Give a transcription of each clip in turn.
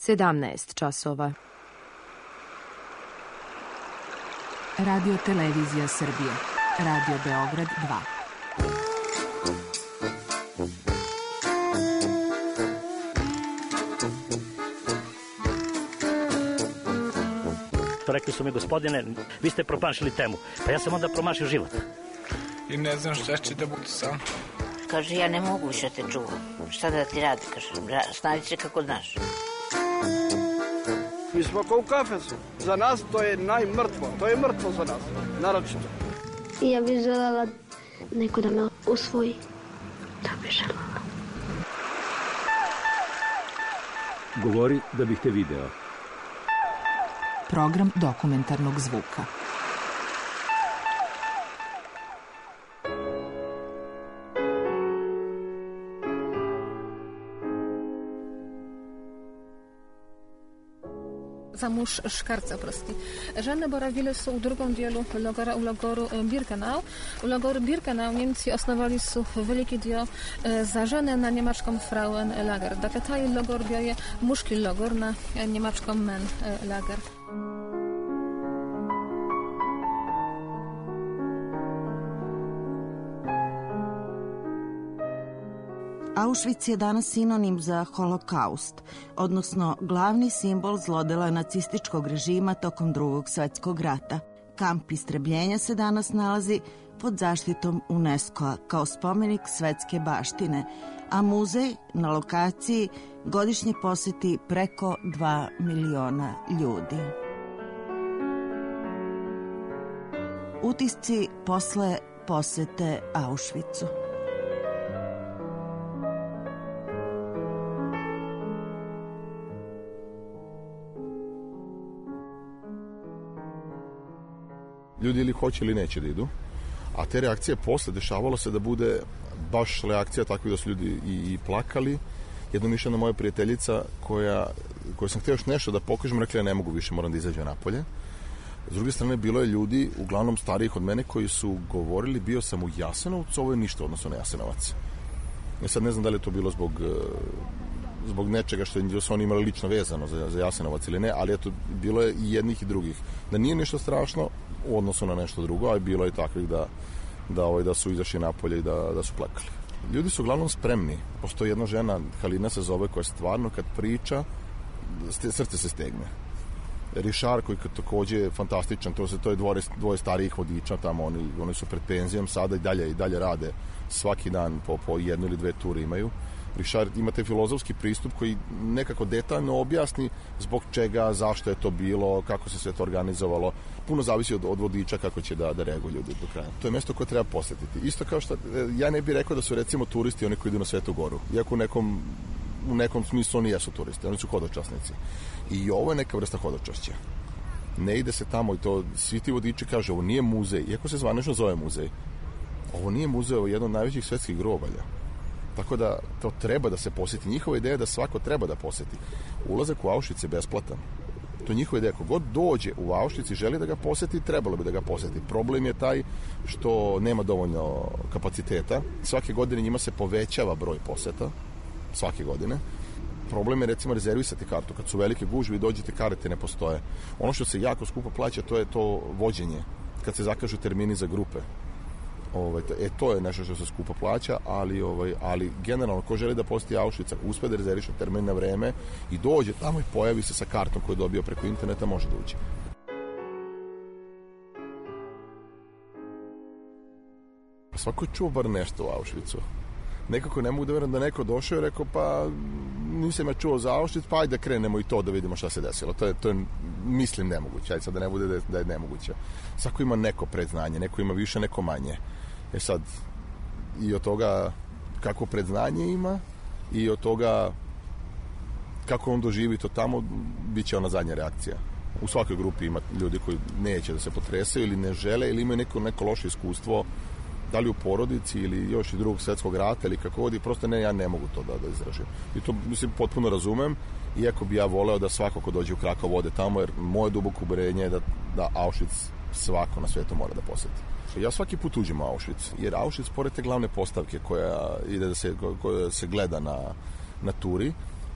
17 časova. Radio Televizija Srbije. Radio Beograd 2. Rekli su mi, gospodine, vi ste promašili temu. Pa ja sam onda promašio život. I ne znam šta će da bude sam. Kaže, ja ne mogu više te čuvam. Šta da ti radi, kaže, snađi se kako znaš. Mi smo kao u kafesu. Za nas to je najmrtvo. To je mrtvo za nas, naročito. Ja bih želela neko da me usvoji. Da bih želela. Govori da bih te video. Program dokumentarnog zvuka. Za mąż Szkarca prosti. Żony borawili są u drugą dielu u logoru Birkenau. U logoru Birkenau Niemcy osnowali są wielki dio za żonę na niemaczką Frauenlager. Dakle, taj logor bio je muški logor na niemaczką Männerlager. Auschwitz je danas sinonim za holokaust, odnosno glavni simbol zlodela nacističkog režima tokom Drugog svjetskog rata. Kamp istrebljenja se danas nalazi pod zaštitom UNESCO-a kao spomenik svetske baštine, a muzej na lokaciji godišnje poseti preko 2 miliona ljudi. Utisci posle posete Auschwitzu. Ljudi ili hoće ili neće da idu, a te reakcije posle dešavalo se da bude baš reakcija takvih da su ljudi i plakali. Jednomišljena moja prijateljica koja sam htio još nešto da pokažem, rekla ja ne mogu više, moram da izađem napolje. S druge strane, bilo je ljudi, uglavnom starijih od mene, koji su govorili, bio sam u Jasenovcu, ovo je ništa odnosno na Jasenovac. Ja sad ne znam da li je to bilo zbog nečega što su oni imali lično vezano za Jasenovac ili ne, ali eto, bilo je i jednih i drugih. Da nije nešto strašno u odnosu na nešto drugo, a bilo je takvih da su izašli napolje i da su plakali. Ljudi su uglavnom spremni. Postoji jedna žena, Halina se zove, koja stvarno kad priča, srce se stegne. Rišar, koji takođe je fantastičan, to je dvoje starijih vodiča tamo, oni su pred penzijom sada i dalje rade svaki dan po jednu ili dve ture imaju. Rišar ima taj filozofski pristup koji nekako detaljno objasni zbog čega, zašto je to bilo, kako se sve to organizovalo. Puno zavisi od vodiča kako će da reaguju ljudi do kraja. To je mesto koje treba posetiti. Isto kao što, ja ne bih rekao da su recimo turisti oni koji idu na Svetu Goru. Iako u nekom smislu oni jesu turisti, oni su hodočasnici. I ovo je neka vrsta hodočašća. Ne ide se tamo i to, svi ti vodiči kažu, ovo nije muzej, iako se zvanično zove muzej. Ovo nije muzej, ovo je jedno od najvećih svetskih grobalja. Tako da to treba da se poseti. Njihova ideja je da svako treba da poseti. Ulazak u Auschwitz je besplatan. To je njihova ideja. Kogod dođe u Auschwitz i želi da ga poseti, trebalo bi da ga poseti. Problem je taj što nema dovoljno kapaciteta. Svake godine njima se povećava broj poseta. Svake godine. Problem je recimo rezervisati kartu. Kad su velike gužve i dođete, karte ne postoje. Ono što se jako skupo plaća, to je to vođenje. Kad se zakažu termini za grupe. To je nešto što se skupo plaća, ali generalno ko želi da poseti Auschwitz, ako uspe da rezerviše termin na vreme i dođe tamo i pojavi se sa kartom koju je dobio preko interneta, može da uđe. Svako je čuo bar nešto u Auschwitzu. Nekako ne mogu da verujem da neko došao i rekao, pa nisam ja čuo za Auschwitz, pa ajde da krenemo i to da vidimo šta se desilo. To je mislim nemoguće, ajde sad da ne bude da je nemoguće. Svako ima neko predznanje, neko ima više, neko manje. Sad, i od toga kako predznanje ima i od toga kako on doživi to tamo, bit će ona zadnja reakcija. U svakoj grupi ima ljudi koji neće da se potresaju ili ne žele ili imaju neko loše iskustvo, da li u porodici ili još i Drugog svjetskog rata ili kako god, i prosto ja ne mogu to da izražim. I to mislim potpuno razumem, iako bi ja voleo da svako ko dođe u Krakov ode tamo, jer moje duboko uverenje je da Auschwitz svako na svijetu mora da poseti. Ja svaki put uđem u Auschwitz, jer Auschwitz, pored te glavne postavke koja ide koja se gleda na turi,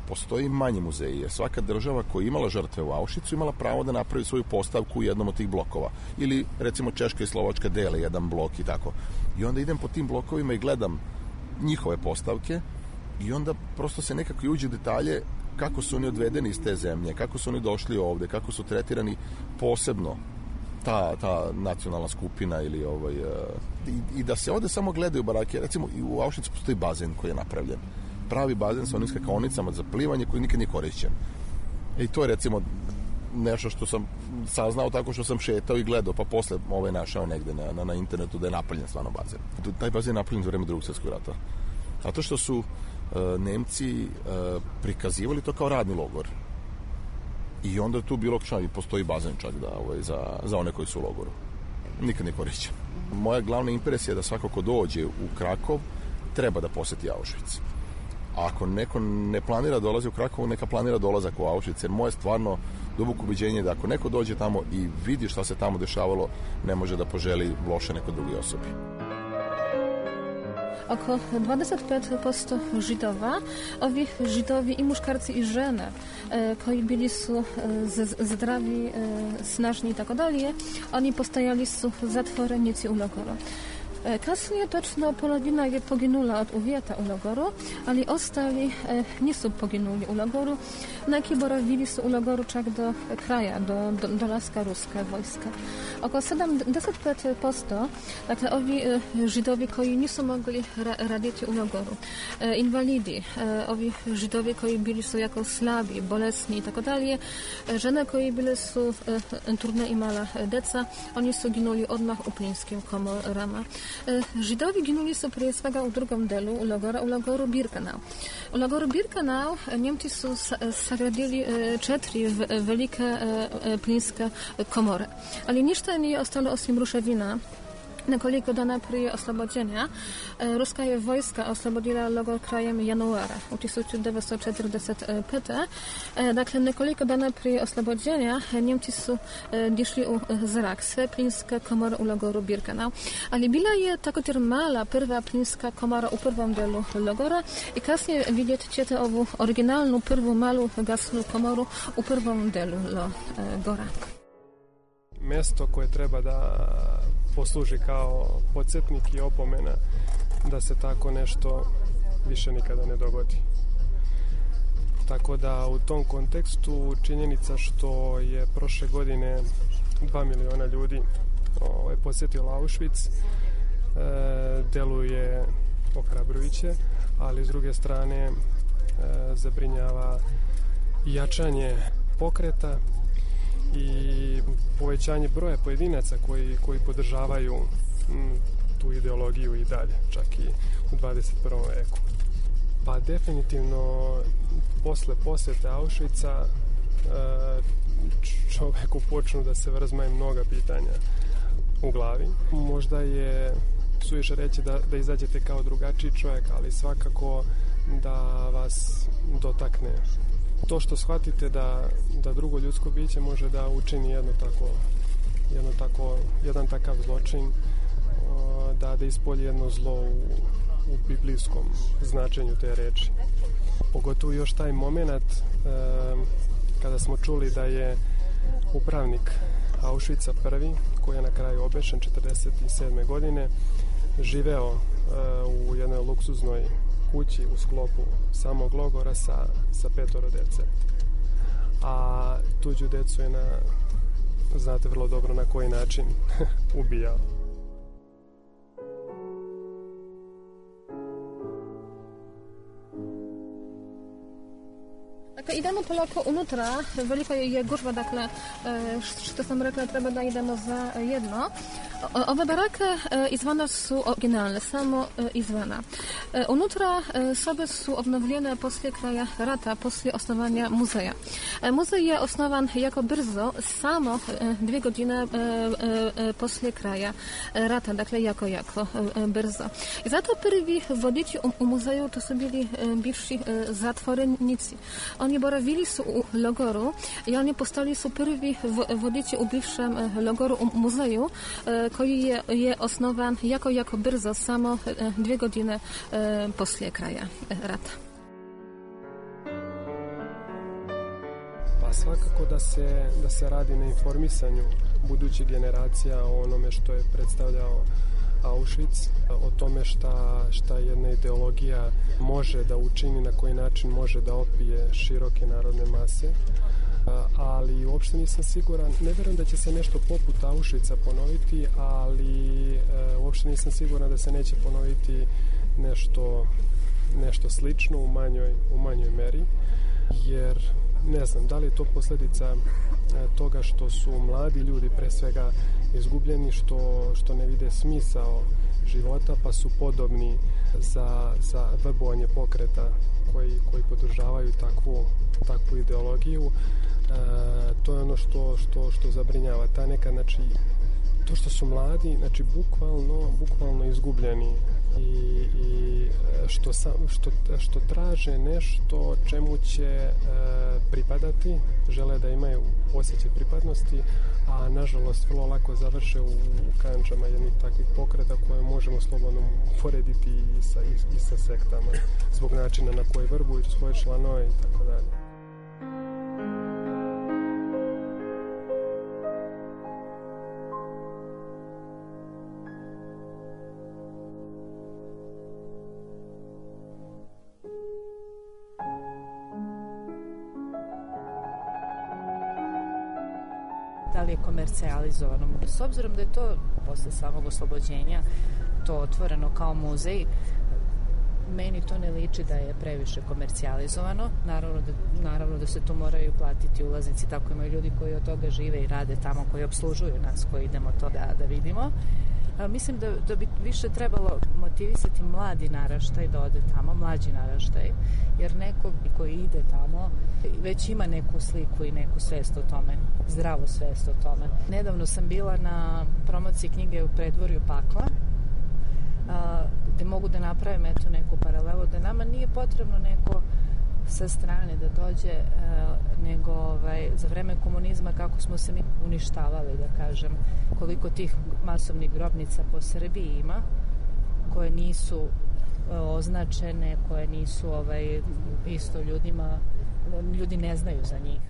postoji manji muzeji, jer svaka država koja je imala žrtve u Auschwitzu imala pravo da napravi svoju postavku u jednom od tih blokova. Ili, recimo, Češka i Slovačka dele jedan blok i tako. I onda idem po tim blokovima i gledam njihove postavke i onda prosto se nekako uđe u detalje kako su oni odvedeni iz te zemlje, kako su oni došli ovde, kako su tretirani posebno ta nacionalna skupina ili i da se ovde samo gledaju barake. Recimo, i u Auschwitzu postoji bazen koji je napravljen. Pravi bazen sa onim skakaonicama za plivanje koji nikad nije korišćen. I to je, recimo, nešto što sam saznao tako što sam šetao i gledao, pa posle našao negde na internetu da je napravljen stvarno bazen. Taj bazen je napravljen za vreme Drugog svjetskog rata. Zato što su Nemci prikazivali to kao radni logor. I onda je tu bilo i postoji bazen čak za one koji su u logoru. Nikad ne korišćen. Moja glavna impresija je da svako ko dođe u Krakov treba da poseti Auschwitz. A ako neko ne planira dolazi u Krakovu, neka planira dolazak u Auschwitz, jer moje stvarno duboko ubeđenje da ako neko dođe tamo i vidi šta se tamo dešavalo, ne može da poželi loše nekoj drugoj osobi. Oko 25% Židova, ovi Židovi i muškarci i žene koji bili su zdravi, snažni i tako dalje, oni postajali su zatvorenici u logoru. Kasnije točno polovina je poginula od uvjeta u logoru, ali ostali nisu poginuli u logoru. Neki boravili su u logoru čak do kraja, do dolaska ruska wojska. Oko 75%, dakle ovi Židovi koji nisu mogli raditi u logoru, invalidi, ovi Židovi koji bili su jako slabi, bolesni i tako dalje, žene koji bile su trudne i mala deca, oni su ginuli odmah u plinskim komorama. Židovi ginuli su prije svega u drugom delu logora, u logoru Birkenau. U logoru Birkenau Njemci su sagradili 4 velike plinske komore, ali ništa nije ostalo osim ruševina. Nekoliko dana prije oslobođenja ruska je wojska oslobodila logor krajem januara u 1945. Dakle, nekoliko dana prije oslobođenja Njemci su dišli u zrak sve plinske komore u logoru Birkenau. Ali bila je također mala prva plinska komora u prvom delu logora i kasnije vidjet ćete ovu originalnu prvu malu gasnu komoru u prvom delu logora. Mesto koje treba da posluži kao podsjetnik i opomena da se tako nešto više nikada ne dogodi. Tako da u tom kontekstu činjenica što je prošle godine 2 miliona ljudi posjetilo Auschwitz deluje ohrabrujuće, ali s druge strane zabrinjava jačanje pokreta i povećanje broja pojedinaca koji podržavaju tu ideologiju i dalje, čak i u 21. veku. Pa definitivno posle posjete Auschwitza čoveku počnu da se vrzmaju mnoga pitanja u glavi. Možda je suviše reći da izađete kao drugačiji čovjek, ali svakako da vas dotakne. To što shvatite da drugo ljudsko biće može da učini jedan takav zločin, da ispolji jedno zlo u biblijskom značenju te reči. Pogotovo još taj moment kada smo čuli da je upravnik Auschwitza prvi, koji je na kraju obešen 1947. godine, živeo u jednoj luksuznoj kući u sklopu samog logora sa 5 dece. A tuđu decu je znate vrlo dobro na koji način ubijao. Dakle, idemo polako unutra, velika je gužva, dakle, što sam rekla, treba da idemo za jedno. Ove barake izvana su originalne, samo izvana. Unutra sobe su obnovljene poslije kraja rata, poslije osnovanja muzeja. Muzej je osnovan jako brzo, samo 2 godine poslije kraja rata, dakle jako brzo. I zato prvi vodiči u muzeju to su bili bivši zatvorenici. Oni boravili su u logoru i oni postali su prvi vodiči u bivšem logoru u muzeju koji je osnovan jako brzo, samo 2 godine poslije kraja rata. a svakako da se radi na informisanju budućih generacija o onome što je predstavljao Auschwitz, o tome šta jedna ideologija može da učini, na koji način može da opije široke narodne mase, ali uopšte nisam siguran, ne vjerujem da će se nešto poput Auschwitza ponoviti, ali uopšte nisam siguran da se neće ponoviti nešto slično u manjoj meri, jer ne znam, da li je to posljedica toga što su mladi ljudi pre svega izgubljeni, što ne vide smisao života, pa su podobni za vrbovanje pokreta koji podržavaju takvu ideologiju. To je ono što zabrinjava. Ta neka, znači, to što su mladi, znači bukvalno izgubljeni i što traže nešto čemu će pripadati, žele da imaju osjećaj pripadnosti, a nažalost vrlo lako završe u kandžama jednih takvih pokreta koje možemo slobodno porediti i sa sektama zbog načina na koji vrbuju svoje članove i tako dalje. Da li je komercijalizovano? S obzirom da je to posle samog oslobođenja to otvoreno kao muzej, meni to ne liči da je previše komercijalizovano. Naravno da se tu moraju platiti ulaznici, tako imaju ljudi koji od toga žive i rade tamo, koji obslužuju nas koji idemo to da vidimo. Mislim da bi više trebalo motivisati mladi naraštaj da ode tamo, mlađi naraštaj, jer neko koji ide tamo već ima neku sliku i neku svest o tome, zdravu svest o tome. Nedavno sam bila na promociji knjige U predvorju pakla, gde mogu da napravim neku paralelu, da nama nije potrebno neko sa strane da dođe, nego za vreme komunizma kako smo se mi uništavali, da kažem, koliko tih masovnih grobnica po Srbiji ima koje nisu označene, koje nisu isto ljudi ne znaju za njih.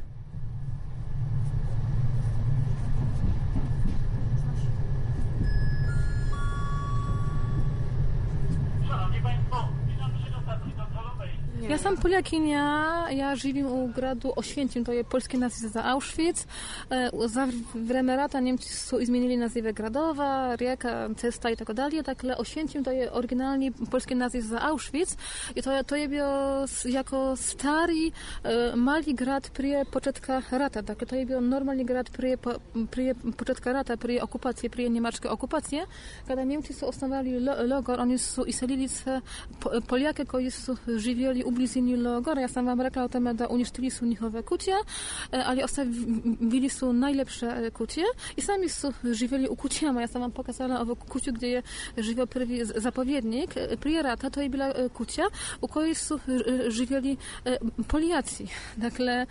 Ja sam Poljakinja, ja živim u gradu Oświęcim, to je polski naziv za Auschwitz. Za vreme rata Niemcy su izmienili nazivę gradowa, rijeka, cesta i tako dalje. Dakle, Oświęcim to je oryginalni polski naziv za Auschwitz i to je bio jako stari, mali grad prije početka rata. Dakle, to je bio normalni grad prije početka rata, prije okupacije, prije njemačke okupacije. Kada Niemcy su osnovali logor, oni su iselili sve Poljake koji su živjeli u blizini logora. Ja sam vam rekla o tome da uništili su njihove kuće, ali ostavili su najlepsze kuće i sami su živjeli u kućama. Ja sam vam pokazala ovu kuću, gdje je živio prvi zapovjednik. Prije rata to je bila kuća u kojoj su živjeli Polijaci. Dakle,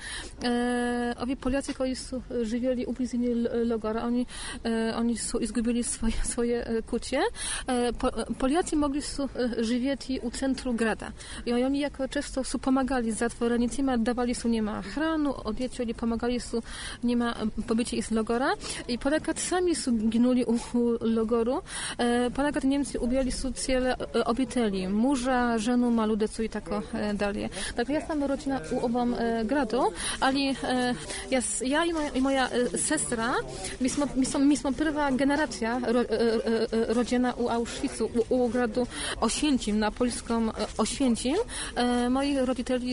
ovi Polijaci koji su živjeli u blizini logora, oni su izgubili swoje kuće. Polijaci mogli su živjeti u centru grada. I oni jako često su pomagali zatvorenicima, dawali su njima hranu, odjeću ili pomagali su njima pobycie iz logora. I ponekad sami su ginuli u logoru. Ponekad Niemcy ubijali su cijele obitelji, muža, ženu, malu decu i tako dalje. Dakle, ja sam rodzina u ovom gradu, ali ja i moja sestra, mi smo prva generacja rodzina u Auschwitzu, u gradu Oświęcim, na polskim Oświęcim. Moi rodziciele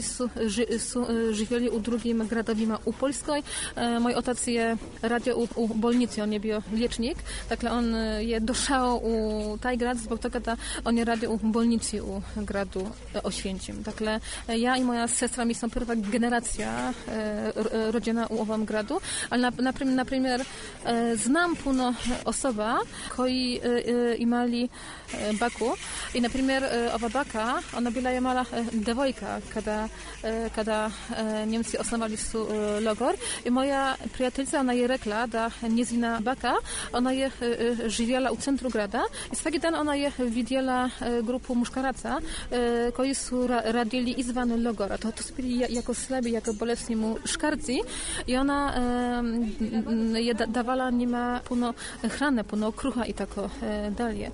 żywieli u drugim gradowima u Polskoj. Mój ojciec je radio u bolnicy, on je bio liječnik. Dakle, on je došao u taj grad zbog toga da on je radio u bolnici u gradu Oświęcim. Dakle, ja i moja sestra, mi smo prva generacja rodzina u ovom gradu, ali na primjer znam puno osoba koji imali baku i na primjer ova baka, ona bila je mala devojka, kada Niemcy osnovali su logor. I moja prijateljica, ona je rekla da njezina baka, ona je živjela u centru grada i svaki dan ona je vidjela grupu muškaraca koji su radili izvan logora. To su bili jako slabi, jako bolesni muškarci i ona je davala njima puno hrane, puno kruha i tako dalje.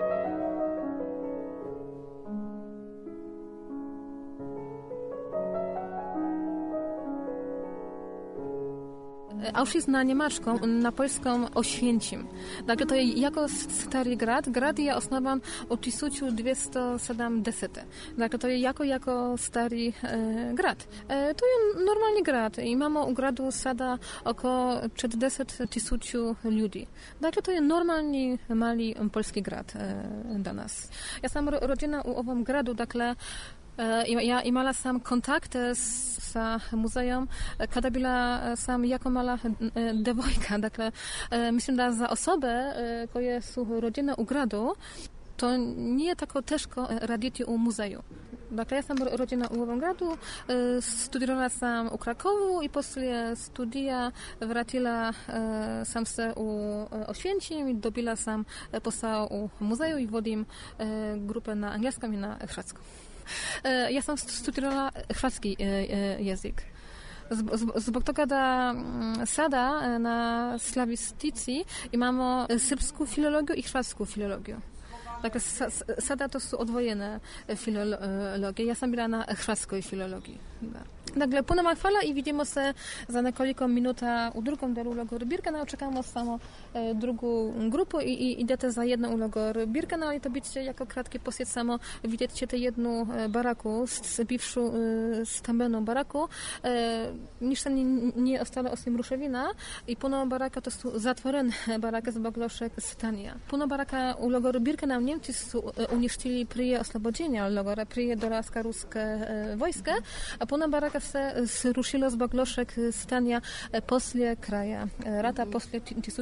Auschwitz na njemačkom, na polskom Oświęcim. Dakle, to je jako stari grad. Grad je osnovan u 1270. Dakle, to je jako stari grad. To je normalni grad. Imamo u gradu sada oko 40,000 ljudi. Dakle, to je normalni, mali polski grad danas. Ja sam rodzena u ovom gradu, dakle, ja imala sam kontakte sa muzeum kada bila sam jako mala devojka. Dakle, mislim da za osobe koje su rodzene u gradu to nije tako teško raditi u muzeju. Dakle, ja sam rodzena u ovom gradu, studirala sam u Krakowu i poslije studija vratila sam se u Oświęcim i dobila sam posao u muzeju i vodim grupę na angielskom i na hrvatskom. Ja sam studirala hrvatski jezik. Zbog toga da sada na slavistici imamo srpsku filologiju i hrvatsku filologiju. Dakle, sada to su odvojene filologie. Ja sam bila na hrvatskoj filologiji. Dakle, puno vam hvala i vidimo se za nekoliko minuta u drugom delu logoru Birkenau. Čekamo samo drugu grupu i idete za jedną u logor Birkenau i to biće jako kratki posjet, samo vidjet ćete jednu baraku, bivšu stambenu baraku. Ništa nije ostalo osim ruševina i puno baraka to su zatvorene barake zbog lošeg stanja. Puno baraka u logoru Birkenau Niemcy su uništili prije oslobođenja logora, prije dolaska ruske wojske, a puno baraka se srušilo zbog lošeg stanja poslije kraja rata, poslije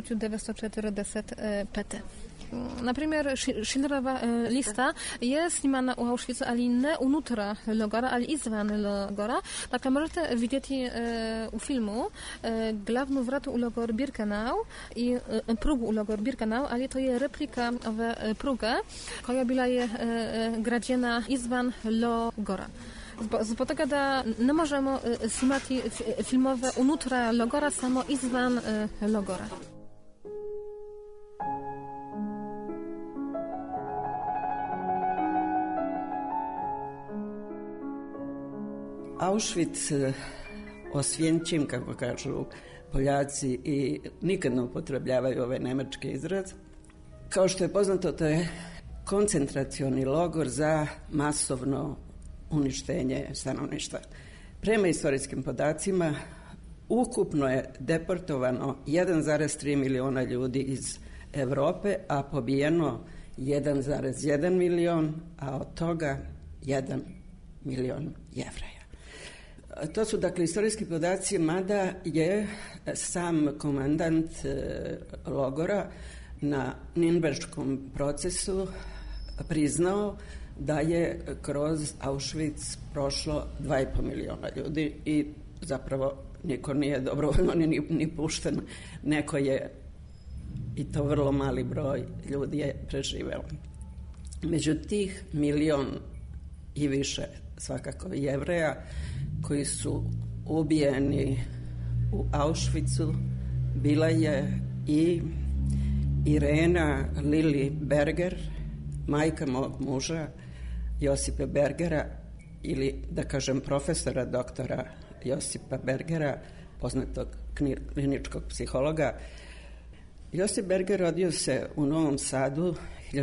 1945. Na primjer, Schindlerova lista je snimana u Auschwitzu, ali ne unutra logora, ali izvan logora. Dakle, možete vidjeti u filmu glavnu vratu u logor Birkenau i prugu u logor Birkenau, ali to je replika ove pruge, koja bila je građena izvan logora. Zbog toga da ne možemo snimati filmove unutra logora, samo izvan logora. Auschwitz, Oswięcim, kako kažu Poljaci, i nikad ne upotrebljavaju ovaj nemački izraz. Kao što je poznato, to je koncentracioni logor za masovno uništenje stanovništva. Prema istorijskim podacima, ukupno je deportovano 1,3 miliona ljudi iz Evrope, a pobijeno 1,1 milion, a od toga 1 milion Jevreja. To su dakle istorijski podaci, mada je sam komandant logora na Nürnberškom procesu priznao da je kroz Auschwitz prošlo 2,5 miliona ljudi i zapravo niko nije dobrovoljno ni pušten, neko je, i to vrlo mali broj ljudi je preživeo. Među tih milion i više svakako Jevreja koji su ubijeni u Auschwitzu bila je i Irena Lili Berger, majka mog muža Josipa Bergera, ili da kažem profesora doktora Josipa Bergera, poznatog kliničkog psihologa. Josip Berger rodio se u Novom Sadu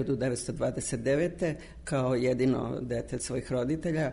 1929. kao jedino dete svojih roditelja,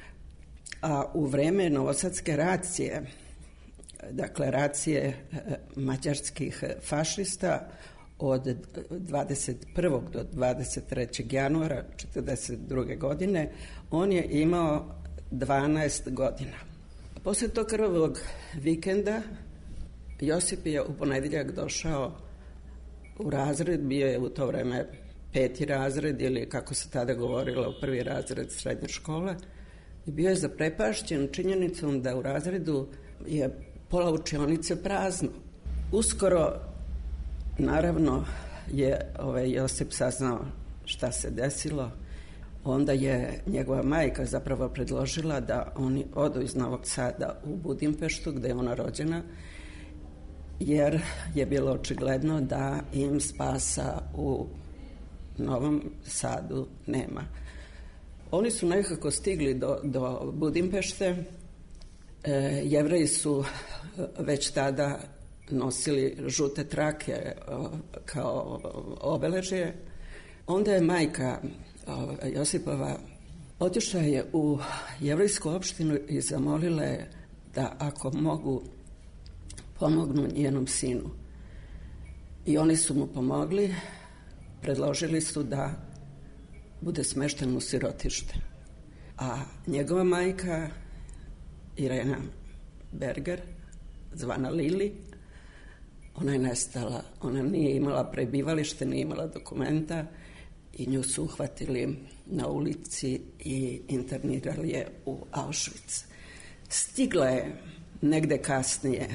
a u vreme novosadske racije, dakle racije mađarskih fašista od 21. do 23. januara 1942. godine, on je imao 12 godina. Poslije tog krvavog vikenda Josip je u ponedjeljak došao u razred, bio je u to vreme 5. razred ili kako se tada govorilo 1. razred srednje škole, I bio je zaprepašćen činjenicom da u razredu je pola učionice prazno. Uskoro, naravno, je Josip saznao šta se desilo. Onda je njegova majka zapravo predložila da oni odu iz Novog Sada u Budimpeštu, gde je ona rođena, jer je bilo očigledno da im spasa u Novom Sadu nema. Oni su nekako stigli do Budimpešte. Jevreji su već tada nosili žute trake kao obeležje. Onda je majka Josipova otišla je u jevrejsku opštinu i zamolila je da ako mogu pomognu njenom sinu. I oni su mu pomogli, predložili su da bude smešten u sirotište. A njegova majka Irena Berger, zvana Lili, ona je nestala. Ona nije imala prebivalište, nije imala dokumenta i nju su uhvatili na ulici i internirali je u Auschwitz. Stigla je negde kasnije,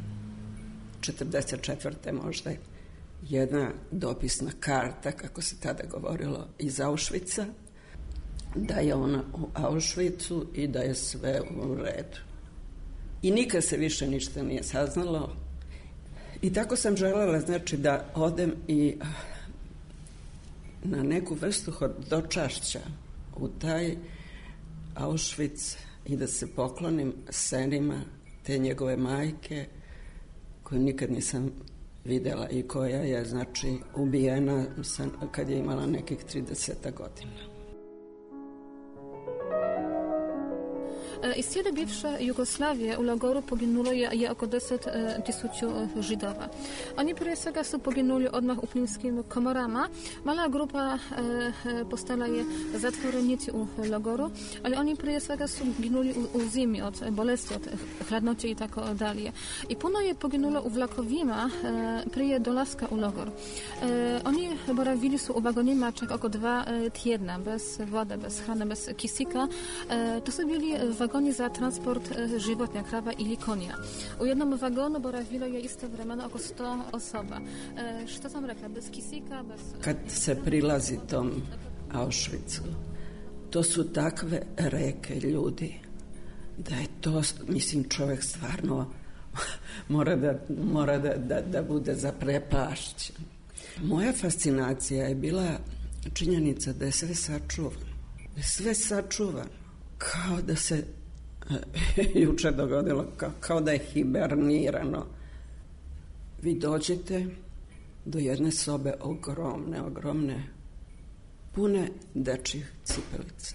44. možda, jedna dopisna karta, kako se tada govorilo, iz Auschwitza, da je ona u Auschwitzu i da je sve u redu. I nikad se više ništa nije saznalo. I tako sam želela, znači, da odem i na neku vrstu hodočašća u taj Auschwitz i da se poklonim senima te njegove majke, koju nikad nisam videla i koja je, znači, ubijena kad je imala nekih 30 godina. Iz cijele bivsze Jugoslavije u logoru poginulo je oko 10.000 Židova. Oni prije svega su poginuli odmah u plinskim komorama. Mala grupa postala je zatvorenici u logoru, ali oni prije svega su ginuli u zimi od bolesti, od hladnoće i tako dalje. I puno je poginulo u vlakovima prije dolaska u logor. Oni boravili su u wagonima čak oko 2 tjedna, bez vode, bez hrane, bez kisika. To su bili wagoni za transport životinja, krava ili konja. U jednom wagonu boravilo je istovremeno oko 100 osoba. Što sam rekla, bez kisika, bez... Kad se prilazi tom Auschwitzu, to su takve reke ljudi, da je to, mislim, čovjek stvarno mora da bude zaprepašćen. Moja fascinacija je bila činjenica da je sve sačuvano. Sve sačuvano. Kao da se juče dogodilo, kao da je hibernirano. Vi dođete do jedne sobe ogromne, pune dečjih cipelica.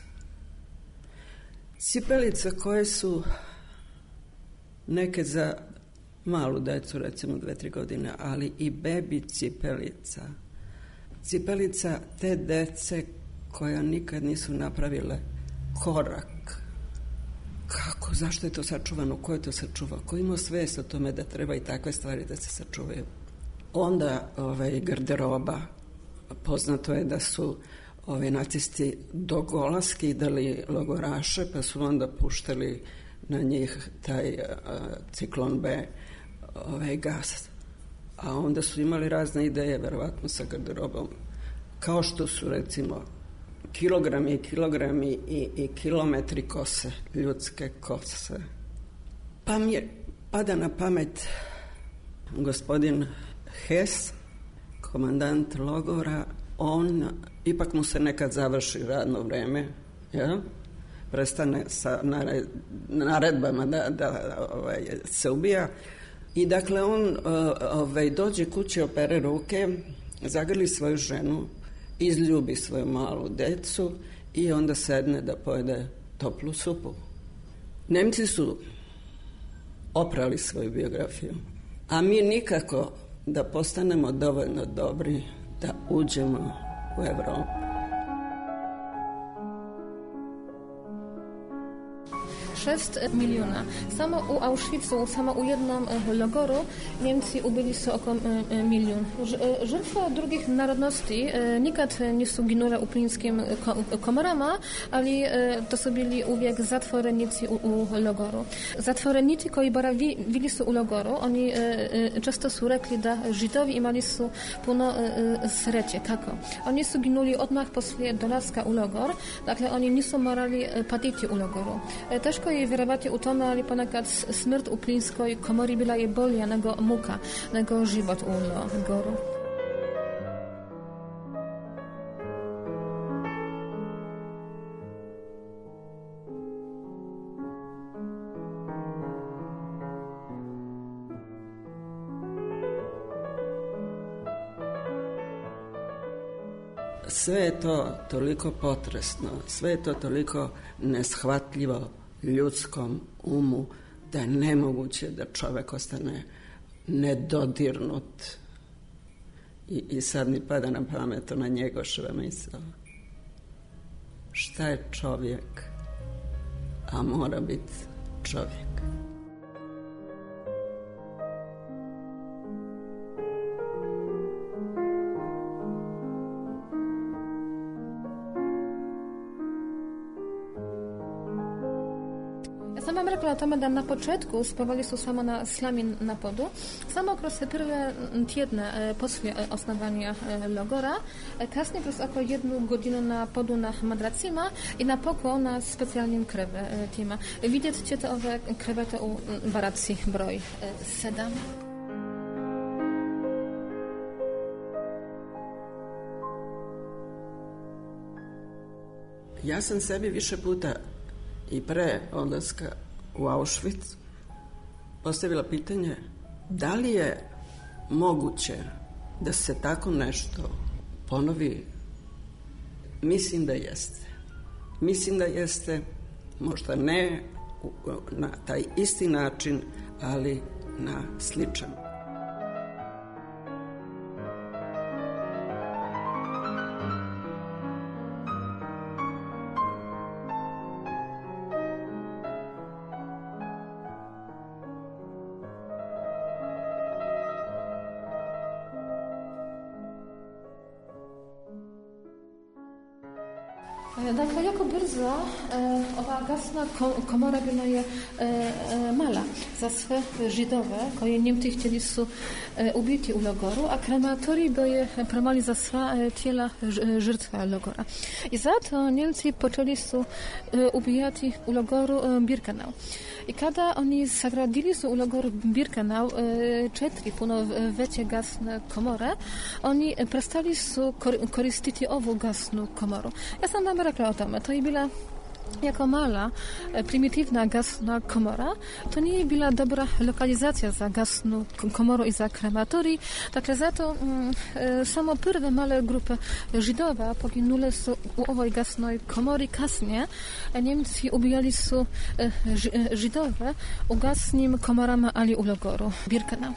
Cipelice koje su neke za malu decu, recimo 2-3 godine, ali i bebi cipelica. Cipelica te dece koja nikad nisu napravile korak. Kako? Zašto je to sačuvano? Ko je to sačuvao? Ko ima svest o tome da treba i takve stvari da se sačuvaju? Onda garderoba. Poznato je da su nacisti do gola skidali logoraše, pa su onda puštali na njih taj ciklon B gas. A onda su imali razne ideje, verovatno, sa garderobom. Kao što su, recimo, kilogrami i kilogrami i kilometri kose, ljudske kose. Pa mi pada na pamet gospodin Hess, komandant logora. On, ipak mu se nekad završi radno vreme, ja? Prestane sa naredbama da se ubija. I dakle on dođe kući, opere ruke, zagrli svoju ženu, izljubi svoju malu decu i onda sedne da pojede toplu supu. Nemci su oprali svoju biografiju, a mi nikako da postanemo dovoljno dobri da uđemo u Evropu. 6 milijuna. Samo u Auschwitzu, samo u jednom logoru Niemcy ubili su oko milion. Žrtve drugih narodnosti nikad nisu ginule u plinskim komorama, ali to su bili uvijek zatvorenici u logoru. Zatvorenici koji boravili su u logoru, oni često su rekli da Židovi imali su puno sreće. Kako? Oni su ginuli odmah poslije dolaska u logor, dakle oni nisu morali patiti u logoru. Teško je vjerovati u tome, ali ponekad smrt u plinskoj komori bila je bolja nego muka, nego život u logoru. Sve je to toliko potresno, sve je to toliko neshvatljivo ljudskom umu da je nemoguće da čovek ostane nedodirnut. I sad mi pada na pamet ona Njegoševa misao. Šta je čovjek, a mora biti čovjek? Sam vam rekla o tome da na početku spavali su samo na slami na podu. Samo kroz prve tjedne poslije osnovanja logora, kasnije kroz oko 1 godinu na podu na madracima i na pokoj na specjalnim krevetima. Vidjet ćete ove krevete u baraci broj 7. Ja sam sebi više puta i pre odlaska u Auschwitz postavila pitanje da li je moguće da se tako nešto ponovi. Mislim da jeste. Mislim da jeste, možda ne na taj isti način, ali na sličan. Dakle, jako brzo ova gasna komora bila je mala za sve Židowe, koje Niemcy htjeli su ubiti u logoru, a krematorij były promali za sva tijela žrtva logora. I zato Niemcy počeli su ubijati u logoru Birkenau. I kada oni sagradili su u logoru Birkenau 4 puno veće gasne komore, oni prestali su koristiti ovu gasnu komoru. Ja sam vam rekla o tome, to je bila jako mala, prymitywna gasna komora, to nie bila dobra lokalizacja za gasnu komoru i za krematorij. Dakle, zato samo prve male grupy Židowa poginule su u ovoj gasnoj komori. Kasnije Niemcy ubijali su Židowe u gasnim komorama, ali u logoru Birkenau.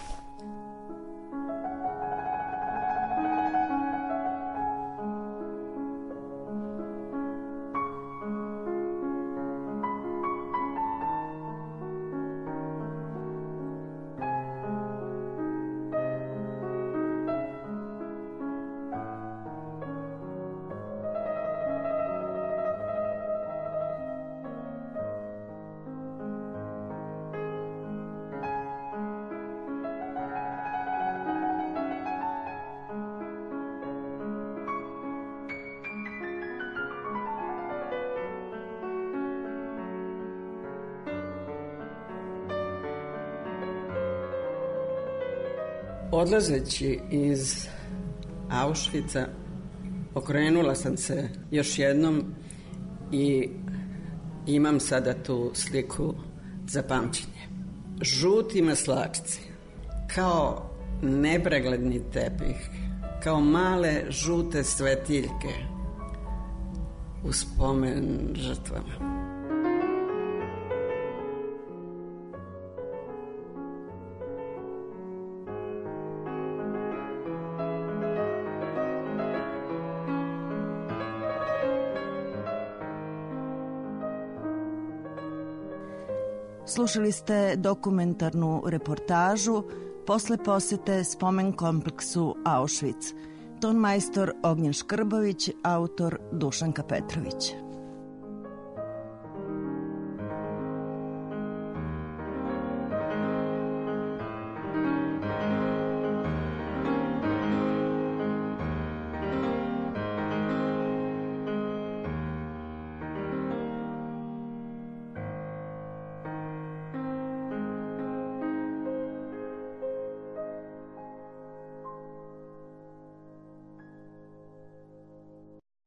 Odlazeći iz Auschwitza, okrenula sam se još jednom i imam sada tu sliku za pamćenje. Žuti maslačci, kao nepregledni tepih, kao male žute svetiljke u spomen žrtvama. Slušali ste dokumentarnu reportažu posle posete spomen kompleksu Auschwitz. Tonmajstor Ognjen Škrbović, autor Dušanka Petrović.